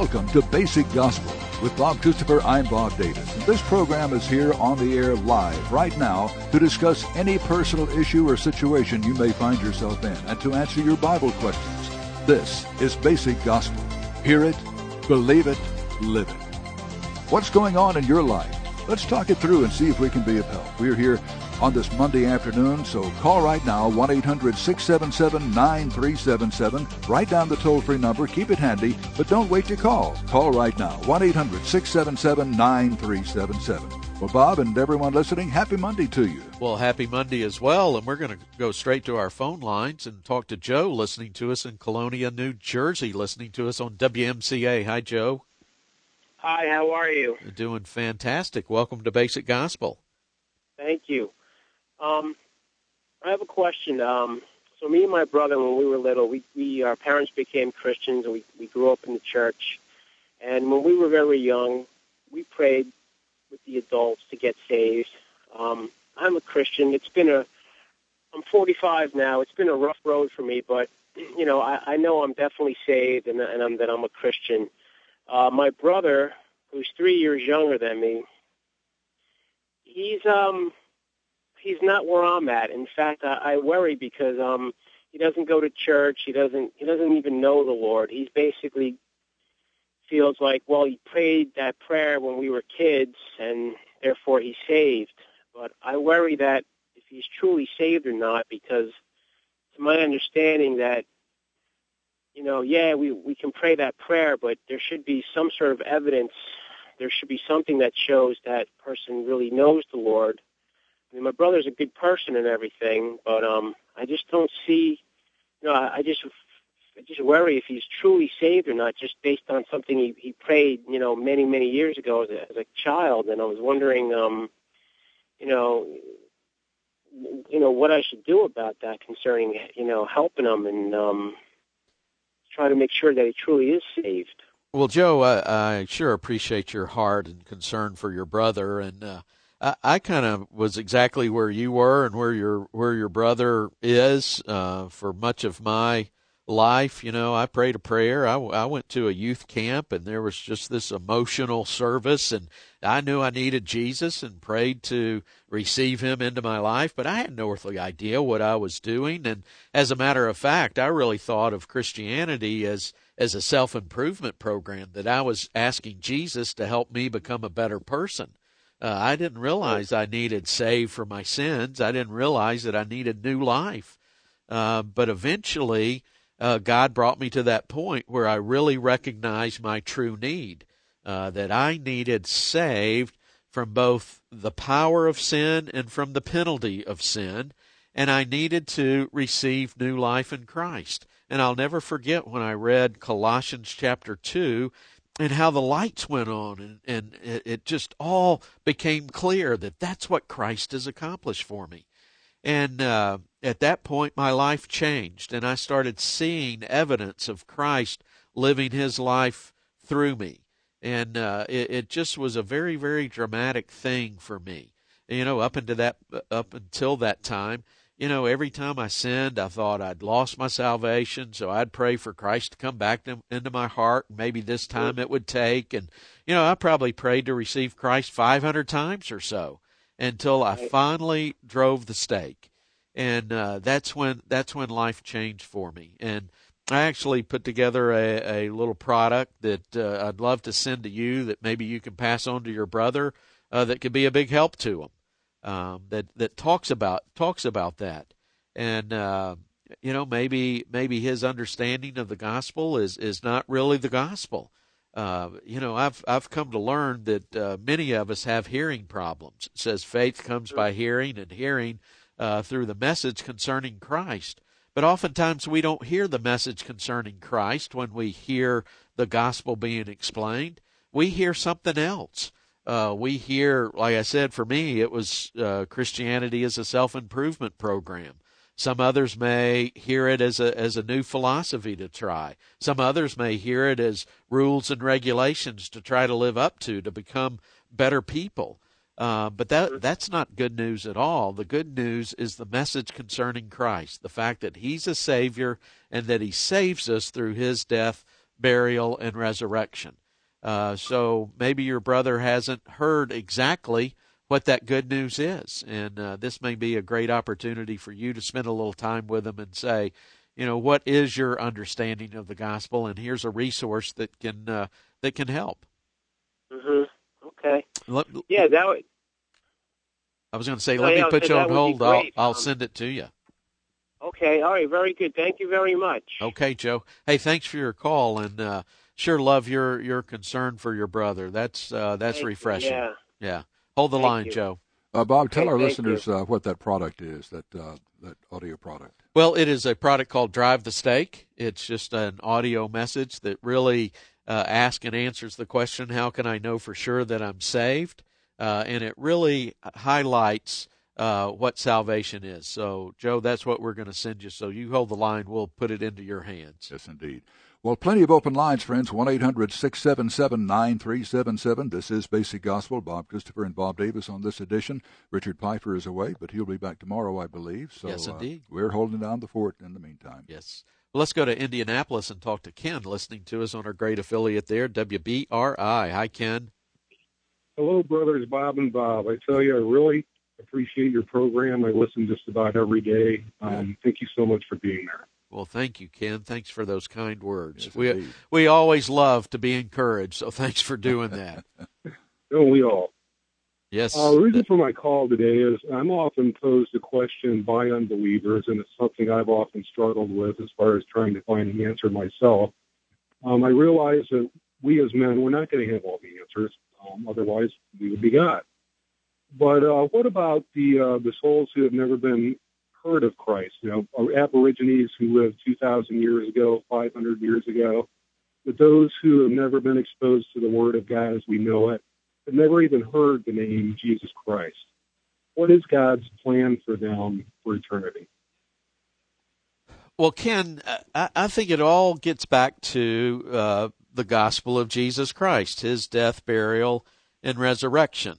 Welcome to Basic Gospel. With Bob Christopher, I'm Bob Davis. And this program is here on the air live right now to discuss any personal issue or situation you may find yourself in and to answer your Bible questions. This is Basic Gospel. Hear it, believe it, live it. What's going on in your life? Let's talk it through and see if we can be of help. We're here on this Monday afternoon, so call right now, 1-800-677-9377. Write down the toll-free number, keep it handy, but don't wait to call. Call right now, 1-800-677-9377. Well, Bob and everyone listening, happy Monday to you. Well, happy Monday as well, and we're going to go straight to our phone lines and talk to Joe, listening to us in Colonia, New Jersey, listening to us on WMCA. Hi, Joe. Hi, how are you? Doing fantastic. Welcome to Basic Gospel. Thank you. I have a question. So me and my brother, when we were little, our parents became Christians, and we grew up in the church. And when we were very young, we prayed with the adults to get saved. I'm a Christian. I'm 45 now. It's been a rough road for me, but, you know, I know I'm definitely saved and that I'm a Christian. My brother, who's 3 years younger than me, he's not where I'm at. In fact, I worry because he doesn't go to church. He doesn't even know the Lord. He basically feels like, well, he prayed that prayer when we were kids, and therefore he's saved. But I worry that if he's truly saved or not, because it's my understanding that, you know, we can pray that prayer, but there should be some sort of evidence. There should be something that shows that person really knows the Lord. I mean, my brother's a good person and everything, but I just don't see, you know, I just worry if he's truly saved or not, just based on something he prayed, you know, many, many years ago as a child. And I was wondering, you know, what I should do about that concerning, you know, helping him and try to make sure that he truly is saved. Well, Joe, I sure appreciate your heart and concern for your brother, and I kind of was exactly where you were and where your brother is for much of my life. You know, I prayed a prayer. I went to a youth camp, and there was just this emotional service, and I knew I needed Jesus and prayed to receive him into my life, but I had no earthly idea what I was doing. And as a matter of fact, I really thought of Christianity as a self-improvement program, that I was asking Jesus to help me become a better person. I didn't realize I needed saved for my sins. I didn't realize that I needed new life. But eventually, God brought me to that point where I really recognized my true need, that I needed saved from both the power of sin and from the penalty of sin, and I needed to receive new life in Christ. And I'll never forget when I read Colossians chapter 2 and how the lights went on, and it just all became clear that that's what Christ has accomplished for me. And at that point, my life changed, and I started seeing evidence of Christ living his life through me. And it just was a very, very dramatic thing for me. You know, up until that time, you know, every time I sinned, I thought I'd lost my salvation, so I'd pray for Christ to come back into my heart. Maybe this time it would take. And, you know, I probably prayed to receive Christ 500 times or so until I finally drove the stake. And that's when life changed for me. And I actually put together a little product that I'd love to send to you that maybe you can pass on to your brother that could be a big help to him. That talks about that, and you know, maybe his understanding of the gospel is not really the gospel. You know, I've come to learn that many of us have hearing problems. It says faith comes by hearing, and hearing through the message concerning Christ. But oftentimes we don't hear the message concerning Christ when we hear the gospel being explained. We hear something else. We hear, like I said, for me, it was Christianity as a self-improvement program. Some others may hear it as a new philosophy to try. Some others may hear it as rules and regulations to try to live up to become better people. But that's not good news at all. The good news is the message concerning Christ, the fact that he's a Savior and that he saves us through his death burial, and resurrection. So maybe your brother hasn't heard exactly what that good news is, and this may be a great opportunity for you to spend a little time with him and say, what is your understanding of the gospel? And here's a resource that can help. Mhm. Okay. Let, Yeah, that would. I was going to say, let me put you on hold. I'll send it to you. Okay. All right. Very good. Thank you very much. Okay, Joe. Hey, thanks for your call, and sure love your concern for your brother. That's refreshing. Yeah. Hold the line, Joe. Bob, tell our listeners what that product is, that audio product. Well, it is a product called Drive the Stake. It's just an audio message that really asks and answers the question, how can I know for sure that I'm saved? And it really highlights what salvation is. So, Joe, that's what we're going to send you. So you hold the line. We'll put it into your hands. Yes, indeed. Well, plenty of open lines, friends. 1-800-677-9377. This is Basic Gospel. Bob Christopher and Bob Davis on this edition. Richard Pfeiffer is away, but he'll be back tomorrow, I believe. So, yes, indeed. We're holding down the fort in the meantime. Yes. Well, let's go to Indianapolis and talk to Ken, listening to us on our great affiliate there, WBRI. Hi, Ken. Hello, brothers Bob and Bob. I tell you, I really appreciate your program. I listen just about every day. Thank you so much for being there. Well, thank you, Ken. Thanks for those kind words. Yes, we always love to be encouraged, so thanks for doing that. Don't we all? Yes. The reason for my call today is I'm often posed a question by unbelievers, and it's something I've often struggled with as far as trying to find an answer myself. I realize that we as men, we're not going to have all the answers. Otherwise, we would be God. But what about the souls who have never been heard of Christ? Aborigines who lived 2,000 years ago, 500 years ago, but those who have never been exposed to the Word of God as we know it, have never even heard the name Jesus Christ. What is God's plan for them for eternity? Well, Ken, I think it all gets back to the gospel of Jesus Christ, his death, burial, and resurrection.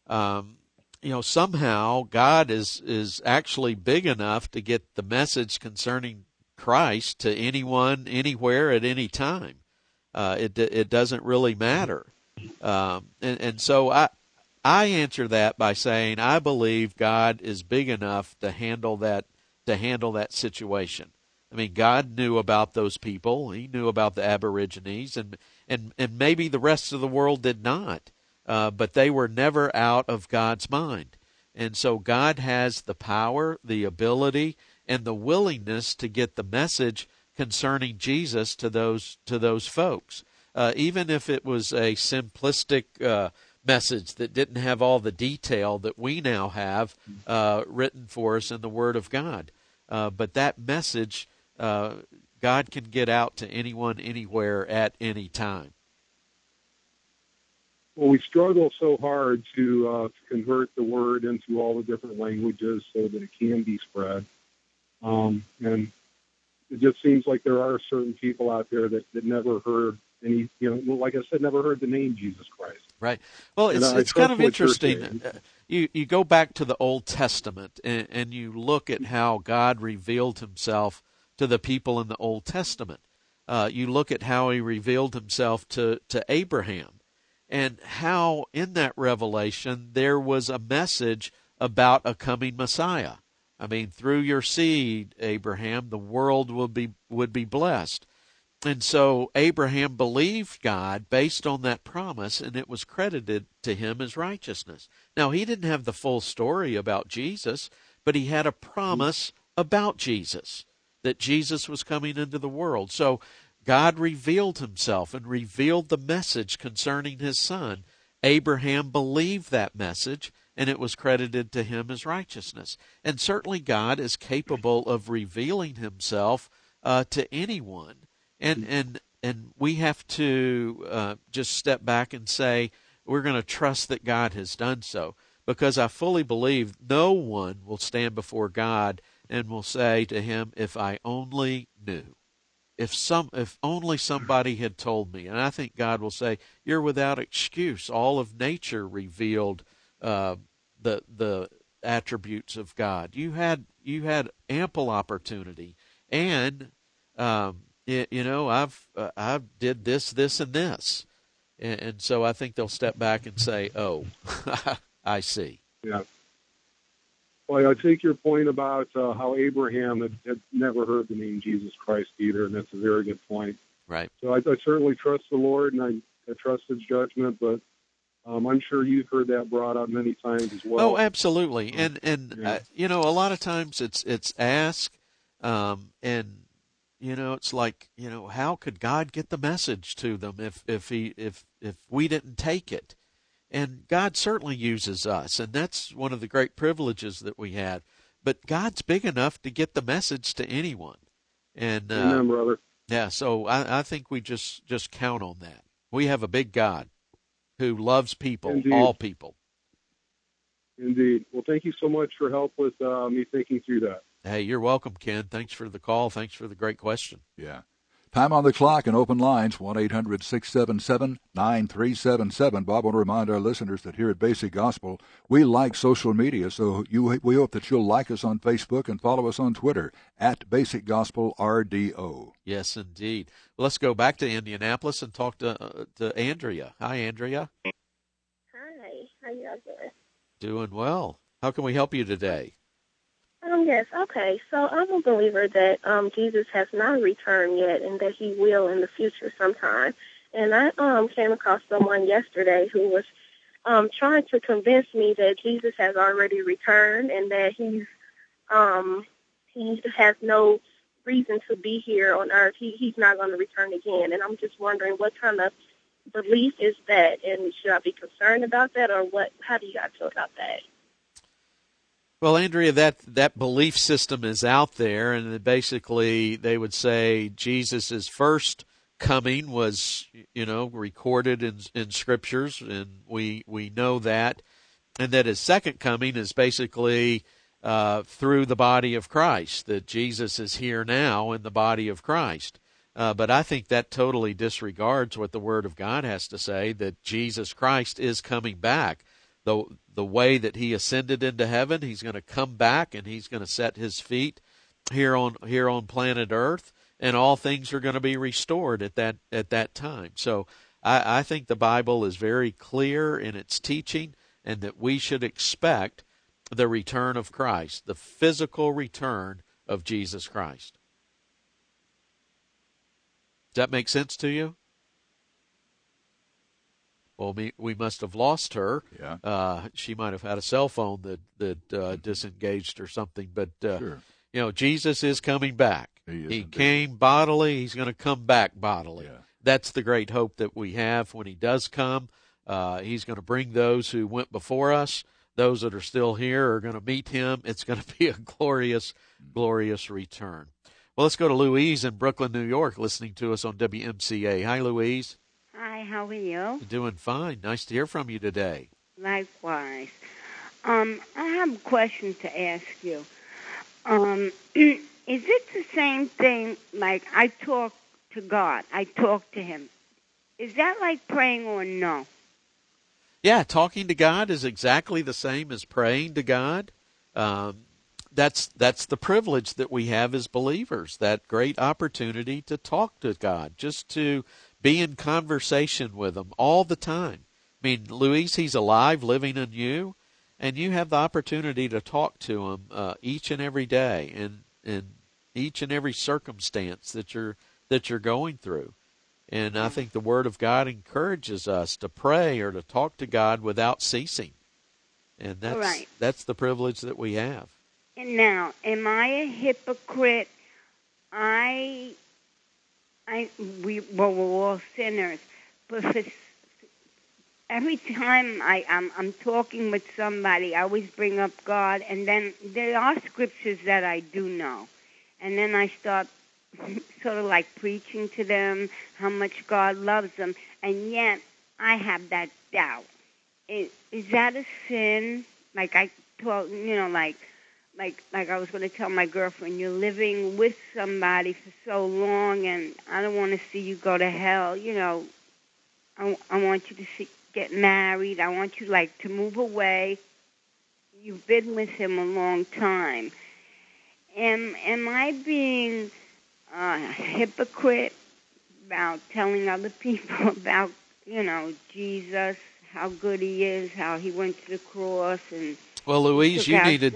Somehow God is actually big enough to get the message concerning Christ to anyone, anywhere, at any time. It doesn't really matter. And so I answer that by saying I believe God is big enough to handle that situation. I mean, God knew about those people. He knew about the Aborigines, and maybe the rest of the world did not. But they were never out of God's mind. And so God has the power, the ability, and the willingness to get the message concerning Jesus to those folks. Even if it was a simplistic message that didn't have all the detail that we now have written for us in the Word of God. But that message, God can get out to anyone, anywhere, at any time. Well, we struggle so hard to convert the Word into all the different languages so that it can be spread. And it just seems like there are certain people out there that never heard any, like I said, never heard the name Jesus Christ. Right. Well, it's kind of interesting. You go back to the Old Testament and you look at how God revealed himself to the people in the Old Testament. You look at how he revealed himself to Abraham, and how in that revelation there was a message about a coming Messiah. I mean, through your seed, Abraham, the world would be blessed. And so Abraham believed God based on that promise, and it was credited to him as righteousness. Now, he didn't have the full story about Jesus, but he had a promise about Jesus, that Jesus was coming into the world. So God revealed himself and revealed the message concerning his son. Abraham believed that message, and it was credited to him as righteousness. And certainly God is capable of revealing himself to anyone. And we have to just step back and say we're going to trust that God has done so, because I fully believe no one will stand before God and will say to him, if I only knew. If only somebody had told me. And I think God will say, you're without excuse. All of nature revealed the attributes of God. You had ample opportunity, and I've did this, and this. And so I think they'll step back and say, oh, I see. Yeah. Well, I take your point about how Abraham had never heard the name Jesus Christ either, and that's a very good point. Right. So I certainly trust the Lord, and I trust His judgment, but I'm sure you've heard that brought up many times as well. Oh, absolutely. And a lot of times it's ask, and it's like, how could God get the message to them if we didn't take it? And God certainly uses us, and that's one of the great privileges that we had. But God's big enough to get the message to anyone. And amen, brother. Yeah, so I think we just count on that. We have a big God who loves people, Indeed. All people. Indeed. Well, thank you so much for help with me thinking through that. Hey, you're welcome, Ken. Thanks for the call. Thanks for the great question. Yeah. Time on the clock and open lines, 1-800-677-9377. Bob, I want to remind our listeners that here at Basic Gospel, we like social media, so we hope that you'll like us on Facebook and follow us on Twitter at Basic Gospel RDO. Yes, indeed. Well, let's go back to Indianapolis and talk to Andrea. Hi, Andrea. Hi. How you guys doing? Doing well. How can we help you today? Yes, okay. So I'm a believer that Jesus has not returned yet and that He will in the future sometime. And I came across someone yesterday who was trying to convince me that Jesus has already returned and that he has no reason to be here on earth. He's not going to return again. And I'm just wondering what kind of belief is that, and should I be concerned about that, or what? How do you guys feel about that? Well, Andrea, that belief system is out there, and basically they would say Jesus' first coming was, recorded in scriptures, and we know that, and that His second coming is basically through the body of Christ, that Jesus is here now in the body of Christ. But I think that totally disregards what the Word of God has to say, that Jesus Christ is coming back. The way that He ascended into heaven, He's going to come back and He's going to set His feet here on planet Earth, and all things are going to be restored at that time. So I think the Bible is very clear in its teaching, and that we should expect the return of Christ, the physical return of Jesus Christ. Does that make sense to you? Well, we must have lost her. Yeah. She might have had a cell phone that disengaged or something. But, Sure. Jesus is coming back. He came bodily. He's going to come back bodily. Yeah. That's the great hope that we have when He does come. He's going to bring those who went before us. Those that are still here are going to meet Him. It's going to be a glorious, glorious return. Well, let's go to Louise in Brooklyn, New York, listening to us on WMCA. Hi, Louise. Hi, how are you? Doing fine. Nice to hear from you today. Likewise. I have a question to ask you. Is it the same thing, like I talk to God, I talk to Him? Is that like praying or no? Yeah, talking to God is exactly the same as praying to God. That's the privilege that we have as believers, that great opportunity to talk to God, just to be in conversation with Him all the time. I mean, Louise, He's alive, living in you, and you have the opportunity to talk to Him each and every day, and in each and every circumstance that you're going through. And I think the Word of God encourages us to pray or to talk to God without ceasing, and that's the privilege that we have. And now, am I a hypocrite? We're all sinners, but every time I'm talking with somebody, I always bring up God, and then there are scriptures that I do know, and then I start sort of like preaching to them how much God loves them, and yet I have that doubt. Is that a sin? Like I told, like I was going to tell my girlfriend, you're living with somebody for so long, and I don't want to see you go to hell. I want you to get married. I want you to move away. You've been with him a long time. Am I being hypocrite about telling other people about, Jesus, how good he is, how he went to the cross and Well, Louise, you needed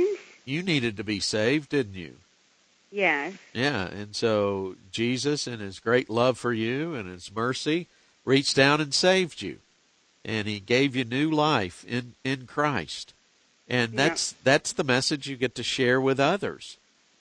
to be saved, didn't you? Yes. Yeah, and so Jesus, in his great love for you and his mercy, reached down and saved you, and he gave you new life in Christ, and that's the message you get to share with others.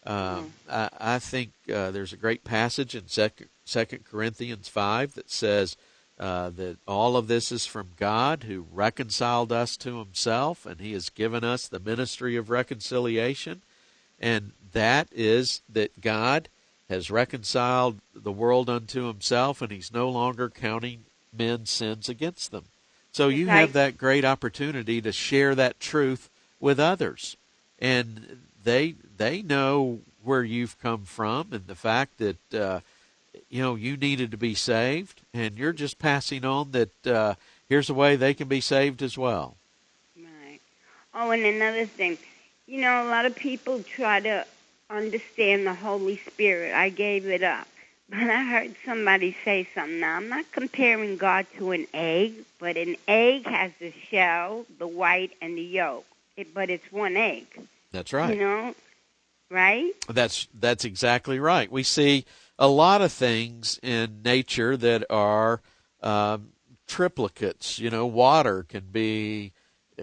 I think there's a great passage in 2 Corinthians 5 that says that all of this is from God, who reconciled us to himself, and he has given us the ministry of reconciliation. And that is that God has reconciled the world unto himself, and he's no longer counting men's sins against them. So you have that great opportunity to share that truth with others. And they know where you've come from and the fact that you needed to be saved, and you're just passing on that here's a way they can be saved as well. Right. Oh, and another thing, a lot of people try to understand the Holy Spirit. I gave it up. But I heard somebody say something. Now, I'm not comparing God to an egg, but an egg has the shell, the white, and the yolk. But it's one egg. That's right. Right? That's exactly right. We see a lot of things in nature that are triplicates. Water can be,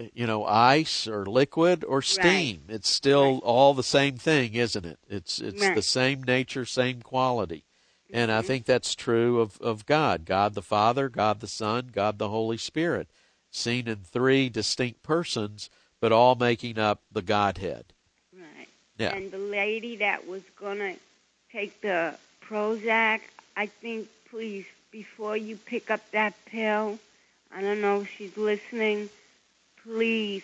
ice or liquid or steam. Right. It's still all the same thing, isn't it? It's the same nature, same quality. And I think that's true of God. God the Father, God the Son, God the Holy Spirit, seen in three distinct persons, but all making up the Godhead. Right. Yeah. And the lady that was going to take the Prozac, I think, please, before you pick up that pill, I don't know if she's listening, please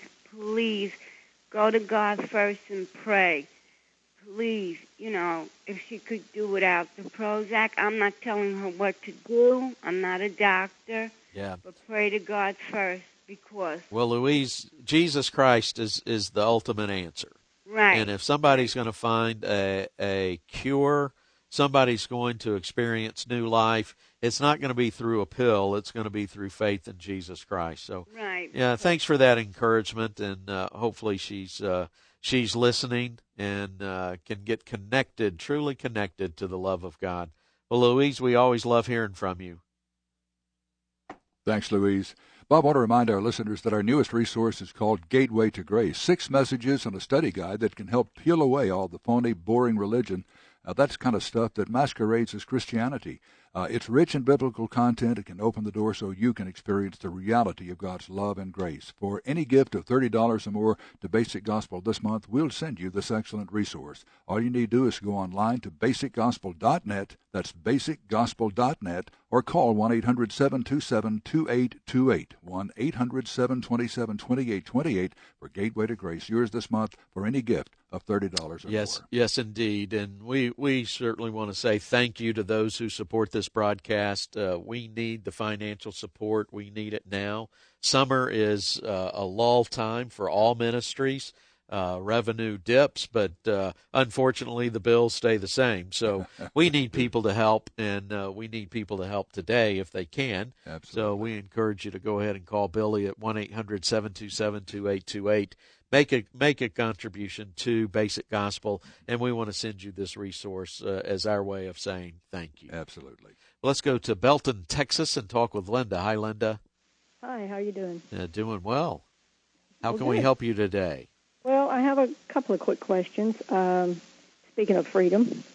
go to God first and pray. Please, if she could do without the Prozac. I'm not telling her what to do. I'm not a doctor. Yeah. But pray to God first because... Well, Louise, Jesus Christ is the ultimate answer. Right. And if somebody's going to find a cure, somebody's going to experience new life, it's not going to be through a pill. It's going to be through faith in Jesus Christ. So, right. Yeah, thanks for that encouragement, and hopefully she's listening and can get connected, truly connected to the love of God. Well, Louise, we always love hearing from you. Thanks, Louise. Bob, I want to remind our listeners that our newest resource is called Gateway to Grace, 6 messages and a study guide that can help peel away all the phony, boring religion. That's kind of stuff that masquerades as Christianity. It's rich in biblical content. It can open the door so you can experience the reality of God's love and grace. For any gift of $30 or more to Basic Gospel this month, we'll send you this excellent resource. All you need to do is go online to basicgospel.net. That's basicgospel.net, or call 1-800-727-2828, 1-800-727-2828 for Gateway to Grace. Yours this month for any gift of $30 or more. Yes, indeed. And we certainly want to say thank you to those who support this broadcast. We need the financial support. We need it now. Summer is a lull time for all ministries. Revenue dips, but unfortunately the bills stay the same. So we need people to help, and we need people to help today if they can. Absolutely. So we encourage you to go ahead and call Billy at 1-800-727-2828. Make a contribution to Basic Gospel, and we want to send you this resource as our way of saying thank you. Absolutely. Well, let's go to Belton, Texas, and talk with Linda. Hi, Linda. Hi, how are you doing? Doing well. How can good. we help you today? Well, I have a couple of quick questions. Speaking of freedom,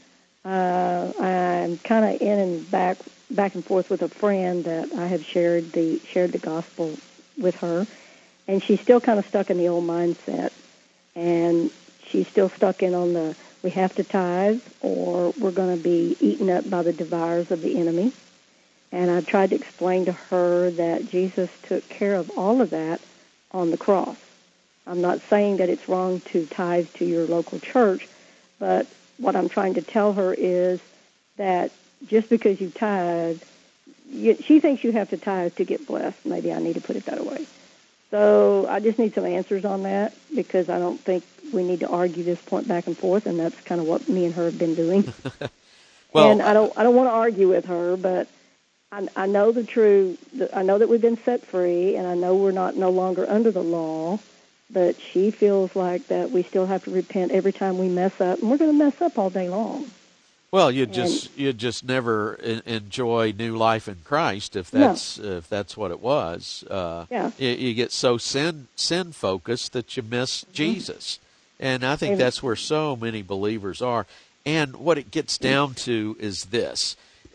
I'm kind of in and back and forth with a friend that I have shared the gospel with her, and she's still kind of stuck in the old mindset, and she's still stuck in on the we have to tithe or we're going to be eaten up by the devours of the enemy. And I tried to explain to her that Jesus took care of all of that on the cross. I'm not saying that it's wrong to tithe to your local church, but what I'm trying to tell her is that just because you tithe, she thinks you have to tithe to get blessed. Maybe I need to put it that way. So I just need some answers on that because I don't think we need to argue this point back and forth, and that's kind of what me and her have been doing. Well, and I don't want to argue with her, but I know the truth. I know that we've been set free, and I know we're no longer under the law. But she feels like that we still have to repent every time we mess up, and we're going to mess up all day long. Well, you'd just never enjoy new life in Christ if that's what it was. You get so sin focused that you miss Jesus, and I think that's where so many believers are. And what it gets down to is this: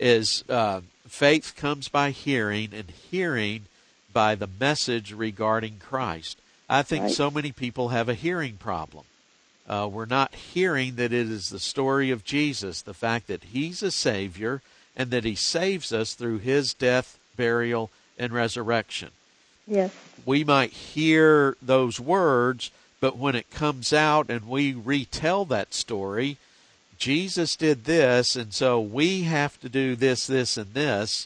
faith comes by hearing, and hearing by the message regarding Christ. I think so many people have a hearing problem. We're not hearing that it is the story of Jesus, the fact that He's a Savior and that He saves us through His death, burial, and resurrection. Yes. We might hear those words, but when it comes out and we retell that story, Jesus did this, and so we have to do this, this, and this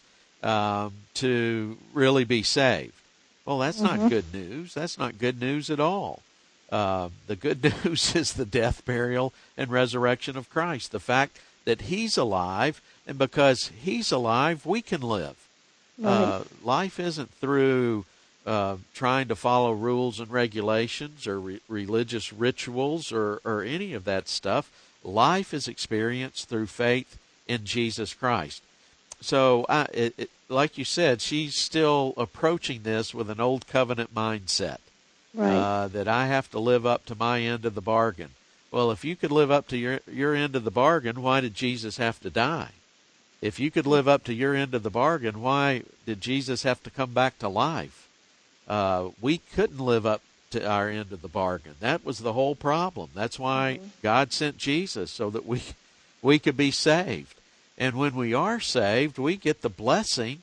to really be saved. Well, that's not good news. That's not good news at all. The good news is the death, burial, and resurrection of Christ. The fact that He's alive, and because He's alive, we can live. Right. Life isn't through trying to follow rules and regulations or religious rituals or any of that stuff. Life is experienced through faith in Jesus Christ. So, like you said, she's still approaching this with an old covenant mindset. Right. That I have to live up to my end of the bargain. Well, if you could live up to your end of the bargain, why did Jesus have to die? If you could live up to your end of the bargain, why did Jesus have to come back to life? We couldn't live up to our end of the bargain. That was the whole problem. That's why God sent Jesus, so that we could be saved. And when we are saved, we get the blessing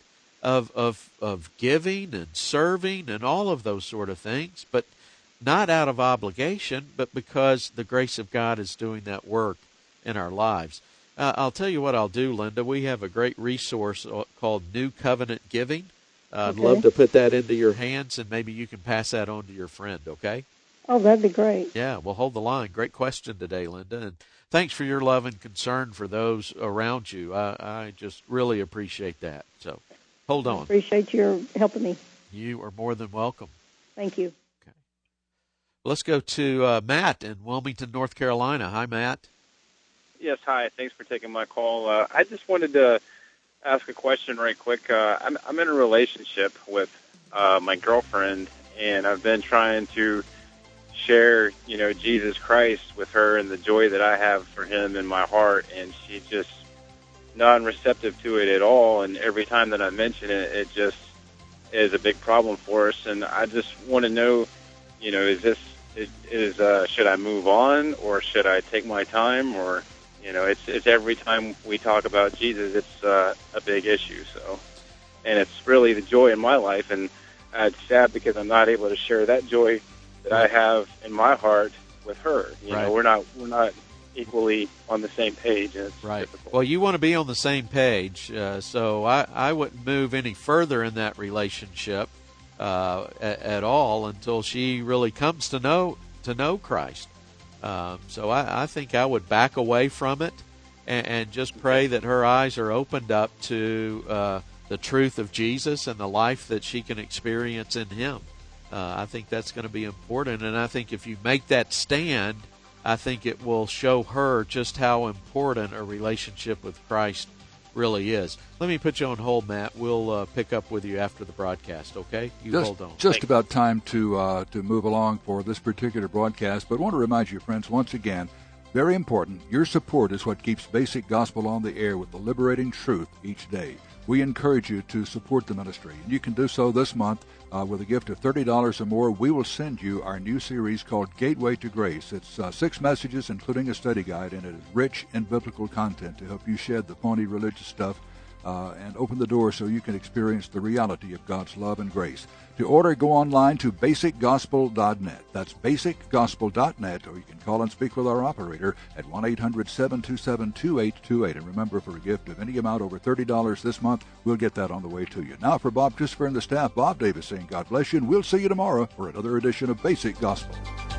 of giving and serving and all of those sort of things, but not out of obligation, but because the grace of God is doing that work in our lives. I'll tell you what I'll do, Linda. We have a great resource called New Covenant Giving. I'd love to put that into your hands, and maybe you can pass that on to your friend, okay? Oh, that'd be great. Yeah, we'll hold the line. Great question today, Linda. And thanks for your love and concern for those around you. I just really appreciate that. So hold on. I appreciate your helping me. You are more than welcome. Thank you. Okay. Let's go to Matt in Wilmington, North Carolina. Hi, Matt. Yes, hi. Thanks for taking my call. I just wanted to ask a question right quick. I'm in a relationship with my girlfriend, and I've been trying to share, Jesus Christ with her and the joy that I have for Him in my heart, and she's just non-receptive to it at all. And every time that I mention it, it just is a big problem for us. And I just want to know, should I move on, or should I take my time, or it's every time we talk about Jesus, it's a big issue. So, and it's really the joy in my life, and it's sad because I'm not able to share that joy that I have in my heart with her. We're not equally on the same page, and it's difficult. Well, you want to be on the same page, so I wouldn't move any further in that relationship at all until she really comes to know Christ. So I think I would back away from it and just pray that her eyes are opened up to the truth of Jesus and the life that she can experience in Him. I think that's going to be important, and I think if you make that stand, I think it will show her just how important a relationship with Christ really is. Let me put you on hold, Matt. We'll pick up with you after the broadcast, okay? Hold on. Just about time to move along for this particular broadcast, but I want to remind you, friends, once again, very important, your support is what keeps Basic Gospel on the air with the liberating truth each day. We encourage you to support the ministry, and you can do so this month with a gift of $30 or more. We will send you our new series called Gateway to Grace. It's 6 messages, including a study guide, and it is rich in biblical content to help you shed the phony religious stuff and open the door so you can experience the reality of God's love and grace. To order, go online to basicgospel.net. That's basicgospel.net, or you can call and speak with our operator at 1-800-727-2828. And remember, for a gift of any amount over $30 this month, we'll get that on the way to you. Now, for Bob Christopher and the staff, Bob Davis saying God bless you, and we'll see you tomorrow for another edition of Basic Gospel.